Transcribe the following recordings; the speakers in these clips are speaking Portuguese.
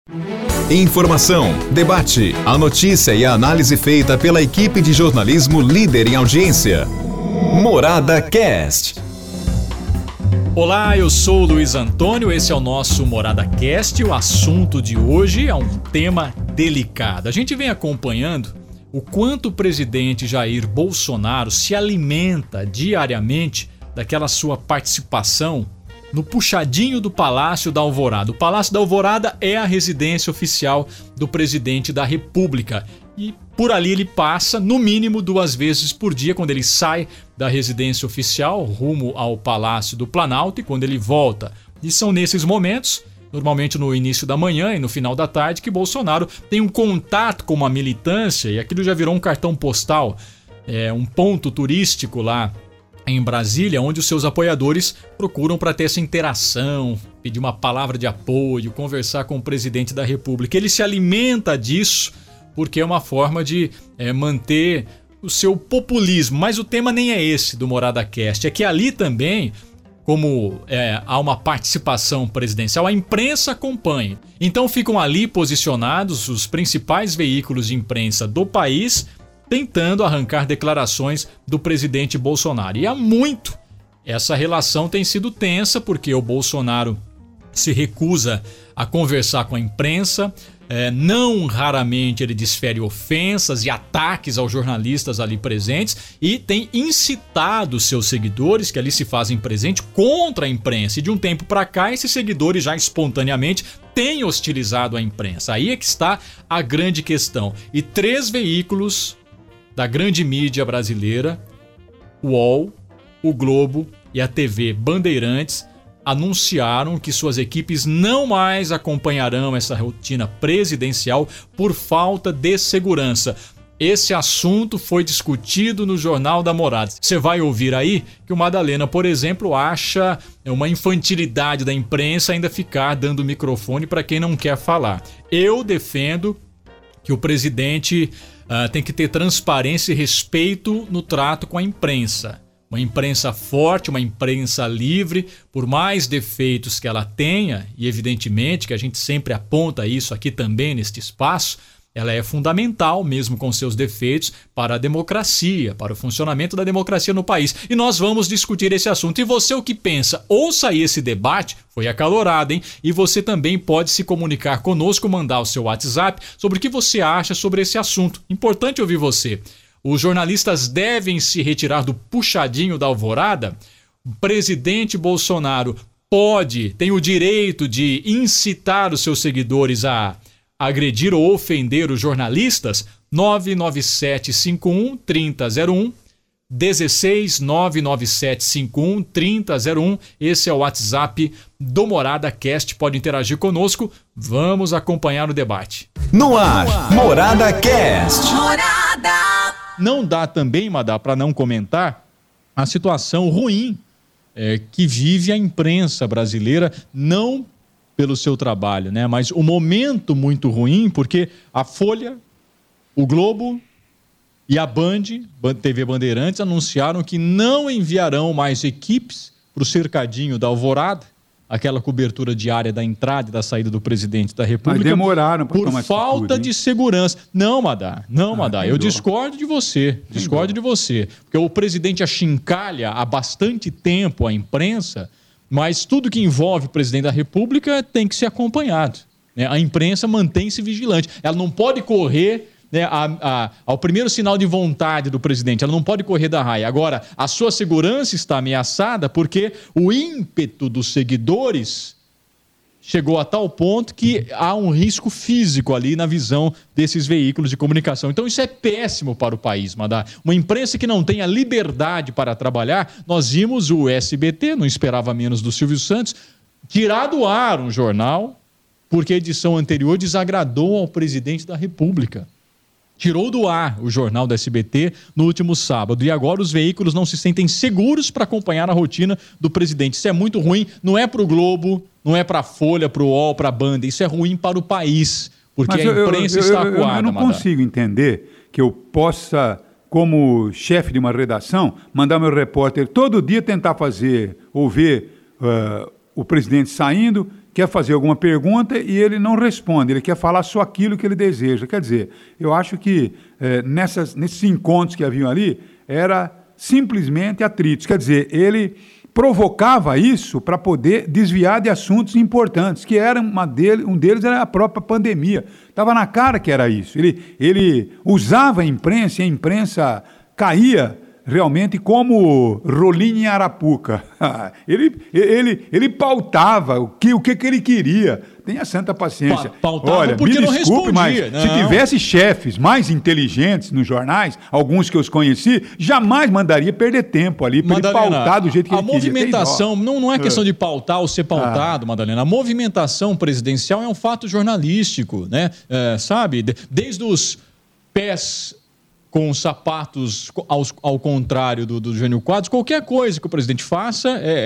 Informação, debate, a notícia e a análise feita pela equipe de jornalismo líder em audiência. Morada Cast. Olá, eu sou o Luiz Antônio, esse é o nosso Morada Cast. O assunto de hoje é um tema delicado. A gente vem acompanhando o quanto o presidente Jair Bolsonaro se alimenta diariamente daquela sua participação no puxadinho do Palácio da Alvorada. O Palácio da Alvorada é a residência oficial do presidente da República. E por ali ele passa, no mínimo, 2 vezes por dia, quando ele sai da residência oficial rumo ao Palácio do Planalto e quando ele volta. E são nesses momentos, normalmente no início da manhã e no final da tarde, que Bolsonaro tem um contato com uma militância, e aquilo já virou um cartão postal, um ponto turístico lá em Brasília, onde os seus apoiadores procuram para ter essa interação, pedir uma palavra de apoio, conversar com o presidente da República. Ele se alimenta disso porque é uma forma de manter o seu populismo. Mas o tema nem é esse do Morada Cast, é que ali também, como há uma participação presidencial, a imprensa acompanha. Então ficam ali posicionados os principais veículos de imprensa do país, tentando arrancar declarações do presidente Bolsonaro. E há muito essa relação tem sido tensa, porque o Bolsonaro se recusa a conversar com a imprensa, não raramente ele desfere ofensas e ataques aos jornalistas ali presentes e tem incitado seus seguidores, que ali se fazem presente, contra a imprensa. E de um tempo para cá, esses seguidores já espontaneamente têm hostilizado a imprensa. Aí é que está a grande questão. E 3 veículos da grande mídia brasileira, o UOL, o Globo e a TV Bandeirantes, anunciaram que suas equipes não mais acompanharão essa rotina presidencial por falta de segurança. Esse assunto foi discutido no Jornal da Morada. Você vai ouvir aí que o Madalena, por exemplo, acha uma infantilidade da imprensa ainda ficar dando microfone para quem não quer falar. Eu defendo que o presidente tem que ter transparência e respeito no trato com a imprensa. Uma imprensa forte, uma imprensa livre, por mais defeitos que ela tenha, e evidentemente que a gente sempre aponta isso aqui também neste espaço, ela é fundamental, mesmo com seus defeitos, para a democracia, para o funcionamento da democracia no país. E nós vamos discutir esse assunto. E você, o que pensa? Ouça aí esse debate, foi acalorado, hein? E você também pode se comunicar conosco, mandar o seu WhatsApp sobre o que você acha sobre esse assunto. Importante ouvir você. Os jornalistas devem se retirar do puxadinho da Alvorada? O presidente Bolsonaro tem o direito de incitar os seus seguidores a agredir ou ofender os jornalistas? 99751-3001, 16-99751-3001. Esse é o WhatsApp do Morada Cast. Pode interagir conosco. Vamos acompanhar o debate. No ar, Morada Cast. Morada! Não dá também, Madá, para não comentar a situação ruim que vive a imprensa brasileira, não pelo seu trabalho, né? Mas o momento muito ruim, porque a Folha, o Globo e a TV Bandeirantes anunciaram que não enviarão mais equipes para o cercadinho da Alvorada, aquela cobertura diária da entrada e da saída do presidente da República. Mas demoraram para por tomar falta de segurança. Não, Madá, eu discordo de você, porque o presidente achincalha há bastante tempo a imprensa, mas tudo que envolve o presidente da República tem que ser acompanhado, né? A imprensa mantém-se vigilante. Ela não pode correr, né, ao primeiro sinal de vontade do presidente. Ela não pode correr da raia. Agora, a sua segurança está ameaçada porque o ímpeto dos seguidores chegou a tal ponto que há um risco físico ali na visão desses veículos de comunicação. Então isso é péssimo para o país, Madá. Uma imprensa que não tem a liberdade para trabalhar. Nós vimos o SBT, não esperava menos do Silvio Santos, tirar do ar um jornal porque a edição anterior desagradou ao presidente da República. Tirou do ar o jornal da SBT no último sábado. E agora os veículos não se sentem seguros para acompanhar a rotina do presidente. Isso é muito ruim, não é para o Globo, não é para a Folha, para o UOL, para a Band. Isso é ruim para o país, porque a imprensa está acuada. Eu não consigo entender que eu possa, como chefe de uma redação, mandar meu repórter todo dia tentar ver o presidente saindo quer fazer alguma pergunta e ele não responde, ele quer falar só aquilo que ele deseja. Quer dizer, eu acho que nesses encontros que haviam ali, era simplesmente atritos. Quer dizer, ele provocava isso para poder desviar de assuntos importantes, que era um deles era a própria pandemia. Estava na cara que era isso. Ele usava a imprensa e a imprensa caía realmente como rolinho em arapuca. Ele pautava o que ele queria. Tenha santa paciência. Olha, porque me desculpe, mas se tivesse chefes mais inteligentes nos jornais, alguns que eu conheci, jamais mandaria perder tempo ali para ele pautar do jeito que ele queria. A movimentação não é questão de pautar ou ser pautado, Madalena. A movimentação presidencial é um fato jornalístico, né? Sabe? Desde os pés com sapatos ao contrário do Jânio Quadros, qualquer coisa que o presidente faça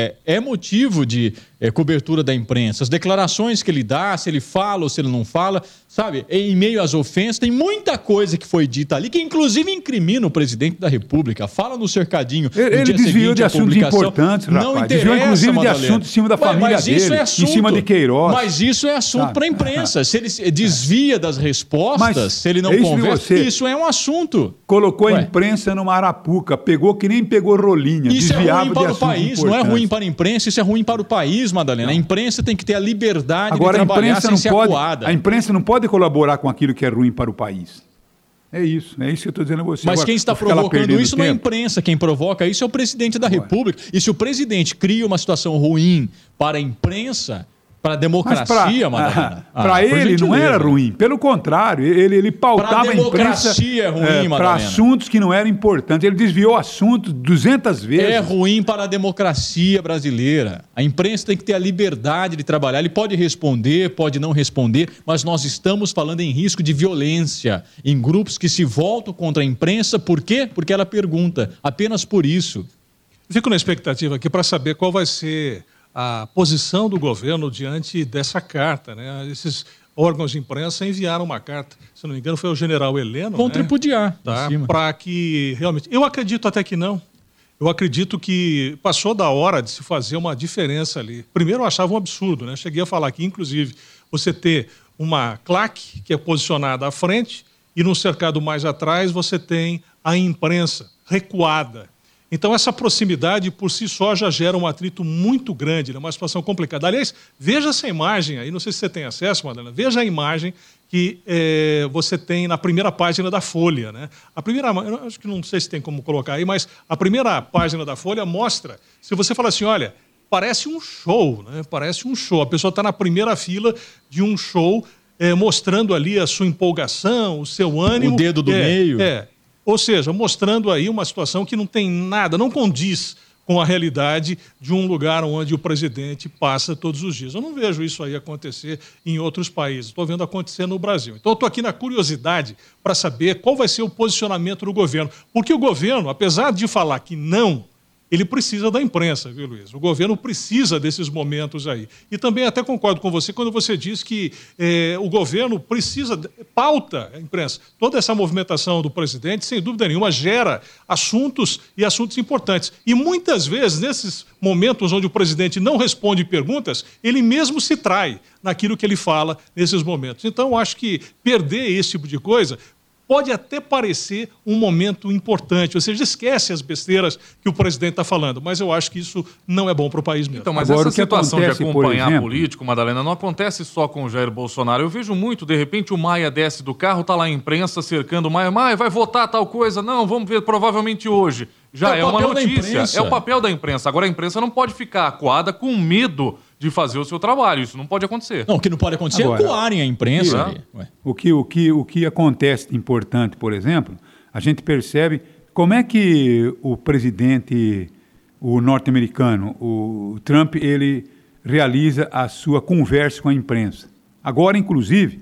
é motivo de cobertura da imprensa. As declarações que ele dá, se ele fala ou se ele não fala, sabe? Em meio às ofensas, tem muita coisa que foi dita ali, que inclusive incrimina o presidente da República. Fala no cercadinho. Ele desviou de assuntos importantes, rapaz. Não interessa, desviou inclusive Madalena. de assuntos em cima da família dele, em cima de Queiroz. Mas isso é assunto para a imprensa. Se ele desvia das respostas, se ele não conversa, isso é um assunto. Colocou a imprensa numa arapuca, pegou que nem pegou rolinha, isso desviava é ruim para o país, não é ruim para a importantes. imprensa, isso é ruim para o país, Madalena. Não. A imprensa tem que ter a liberdade Agora, de trabalhar sem ser acuada. A imprensa não pode colaborar com aquilo que é ruim para o país. É isso que eu estou dizendo a você. Mas agora, quem está provocando isso não é a imprensa, quem provoca isso é o presidente da República. E se o presidente cria uma situação ruim para a imprensa, para a democracia, Madalena. Para ele não era ruim. Pelo contrário, ele pautava a imprensa para assuntos que não eram importantes. Ele desviou assuntos 200 vezes. É ruim para a democracia brasileira. A imprensa tem que ter a liberdade de trabalhar. Ele pode responder, pode não responder, mas nós estamos falando em risco de violência em grupos que se voltam contra a imprensa. Por quê? Porque ela pergunta. Apenas por isso. Fico na expectativa aqui para saber qual vai ser a posição do governo diante dessa carta, né? Esses órgãos de imprensa enviaram uma carta, se não me engano, foi o general Heleno. Vão tripudiar. Tá? Para que realmente... Eu acredito até que não. Eu acredito que passou da hora de se fazer uma diferença ali. Primeiro, eu achava um absurdo, né? Cheguei a falar aqui, inclusive, você ter uma claque que é posicionada à frente e num cercado mais atrás você tem a imprensa recuada. Então, essa proximidade, por si só, já gera um atrito muito grande, né? Uma situação complicada. Aliás, veja essa imagem aí, não sei se você tem acesso, Madalena, veja a imagem que você tem na primeira página da Folha, né? A primeira, eu acho que não sei se tem como colocar aí, mas a primeira página da Folha mostra, se você fala assim, olha, parece um show, né? Parece um show. A pessoa está na primeira fila de um show, mostrando ali a sua empolgação, o seu ânimo. O dedo do meio. Ou seja, mostrando aí uma situação que não tem nada, não condiz com a realidade de um lugar onde o presidente passa todos os dias. Eu não vejo isso aí acontecer em outros países, estou vendo acontecer no Brasil. Então, eu estou aqui na curiosidade para saber qual vai ser o posicionamento do governo. Porque o governo, apesar de falar que não, ele precisa da imprensa, viu, Luiz? O governo precisa desses momentos aí. E também até concordo com você quando você diz que o governo precisa, pauta a imprensa. Toda essa movimentação do presidente, sem dúvida nenhuma, gera assuntos e assuntos importantes. E muitas vezes, nesses momentos onde o presidente não responde perguntas, ele mesmo se trai naquilo que ele fala nesses momentos. Então, eu acho que perder esse tipo de coisa pode até parecer um momento importante, ou seja, esquece as besteiras que o presidente está falando, mas eu acho que isso não é bom para o país mesmo. Então, mas agora, essa situação acontece, de acompanhar político, Madalena, não acontece só com o Jair Bolsonaro. Eu vejo muito, de repente, o Maia desce do carro, está lá a imprensa cercando o Maia. Maia, vai votar tal coisa? Não, vamos ver, provavelmente hoje. Já é uma notícia. É o papel da imprensa. Agora, a imprensa não pode ficar acuada com medo de fazer o seu trabalho. Isso não pode acontecer. Não, o que não pode acontecer é acuarem a imprensa. O que acontece de importante, por exemplo, a gente percebe como é que o presidente, o norte-americano, o Trump, ele realiza a sua conversa com a imprensa. Agora, inclusive,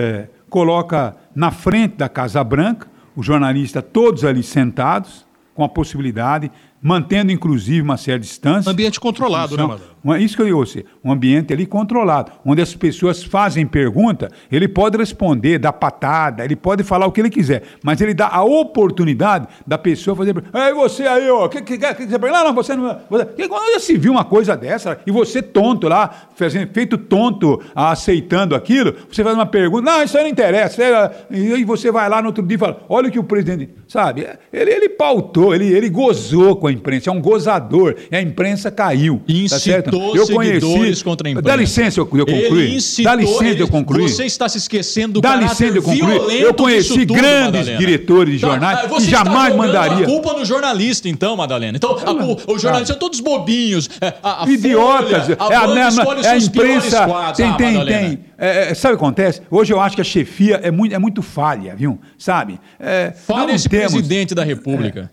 coloca na frente da Casa Branca os jornalistas todos ali sentados, com a possibilidade mantendo inclusive uma certa distância. Ambiente controlado, né, Madalena? Isso que eu digo, um ambiente ali controlado, onde as pessoas fazem pergunta, ele pode responder, dar patada, ele pode falar o que ele quiser, mas ele dá a oportunidade da pessoa fazer pergunta. Ei, você aí, ó, que você pergunta? Não, você não... Quando já se viu uma coisa dessa, e você tonto lá, feito tonto, aceitando aquilo, você faz uma pergunta, não, isso aí não interessa, e aí você vai lá no outro dia e fala, olha o que o presidente... Sabe, ele pautou, ele gozou com a imprensa, é um gozador, e a imprensa caiu. Incitou seguidores contra a imprensa. Dá licença eu concluir. Dá licença eu concluir. Você está se esquecendo do caráter violento. Eu conheci grandes diretores de jornais que jamais mandaria. A culpa no jornalista, então, Madalena. Então, os jornalistas são todos bobinhos. Idiotas. A imprensa tem. Sabe o que acontece? Hoje eu acho que a chefia é muito falha, viu? Sabe? Fale esse presidente da República.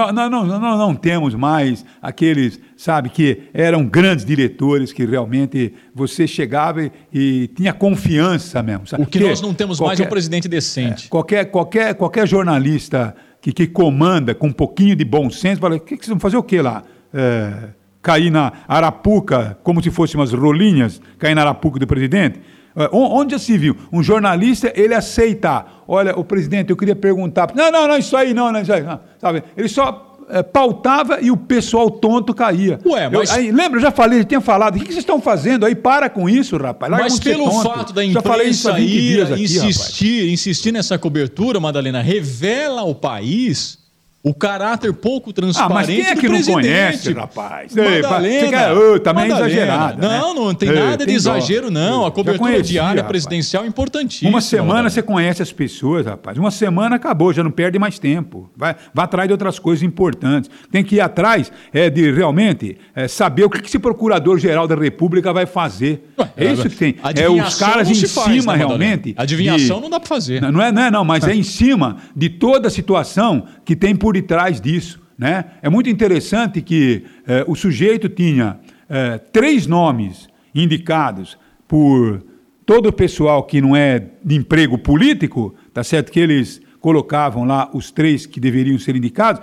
Não temos mais aqueles, sabe, que eram grandes diretores que realmente você chegava e tinha confiança mesmo. Sabe? O que nós não temos mais é um presidente decente. Qualquer jornalista que comanda com um pouquinho de bom senso, fala, que vocês vão fazer o quê lá? Cair na arapuca, como se fossem umas rolinhas, cair na arapuca do presidente? Onde já se viu? Um jornalista, ele aceitar. Olha, o presidente, eu queria perguntar. Não, isso aí não, isso aí não. Sabe? Ele só pautava e o pessoal tonto caía. Lembra, eu já tinha falado. O que vocês estão fazendo aí? Para com isso, rapaz. Mas pelo fato da imprensa insistir nessa cobertura, Madalena, revela ao país o caráter pouco transparente mas quem é que não conhece, rapaz? Madalena, também é exagerado. Não tem nada de exagero, não. A cobertura diária presidencial é importantíssima. Uma semana você conhece as pessoas, rapaz. Uma semana acabou, já não perde mais tempo. Vai atrás de outras coisas importantes. Tem que ir atrás de realmente saber o que esse Procurador-Geral da República vai fazer. É isso que tem. Os caras em cima, realmente. Adivinhação não dá para fazer. Não, mas é em cima de toda a situação que tem por detrás disso, né? É muito interessante que o sujeito tinha 3 nomes indicados por todo o pessoal que não é de emprego político, tá certo? Que eles colocavam lá os 3 que deveriam ser indicados.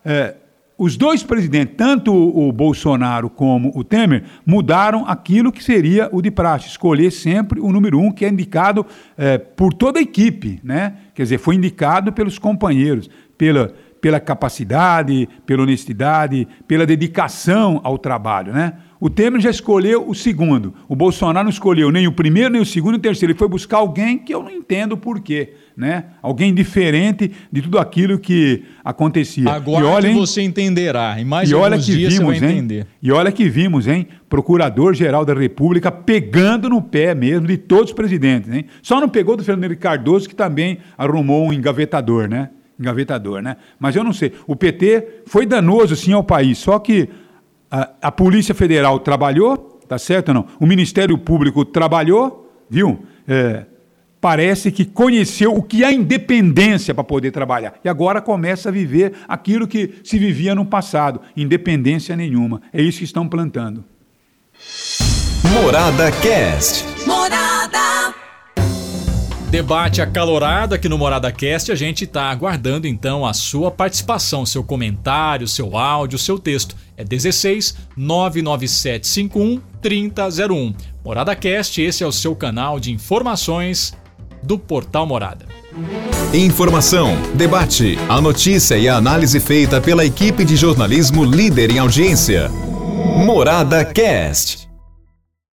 Os 2 presidentes, tanto o Bolsonaro como o Temer, mudaram aquilo que seria o de praxe, escolher sempre o número 1, que é indicado por toda a equipe, né? Quer dizer, foi indicado pelos companheiros, pela capacidade, pela honestidade, pela dedicação ao trabalho, né? O Temer já escolheu o segundo. O Bolsonaro não escolheu nem o primeiro, nem o segundo, nem o terceiro. Ele foi buscar alguém que eu não entendo por quê, né? Alguém diferente de tudo aquilo que acontecia. Agora você entenderá. Em mais alguns dias você vai entender. E olha que vimos, hein? Procurador-Geral da República pegando no pé mesmo de todos os presidentes, hein? Só não pegou do Fernando Henrique Cardoso, que também arrumou um engavetador, né? Mas eu não sei. O PT foi danoso, sim, ao país, só que a Polícia Federal trabalhou, tá certo ou não? O Ministério Público trabalhou, viu? Parece que conheceu o que é a independência para poder trabalhar. E agora começa a viver aquilo que se vivia no passado. Independência nenhuma. É isso que estão plantando. Morada Cast. Debate acalorado aqui no Morada Cast. A gente está aguardando então a sua participação, seu comentário, seu áudio, seu texto. É 16 997 51 3001. Morada Cast, esse é o seu canal de informações do Portal Morada. Informação, debate, a notícia e a análise feita pela equipe de jornalismo líder em audiência. Morada Cast.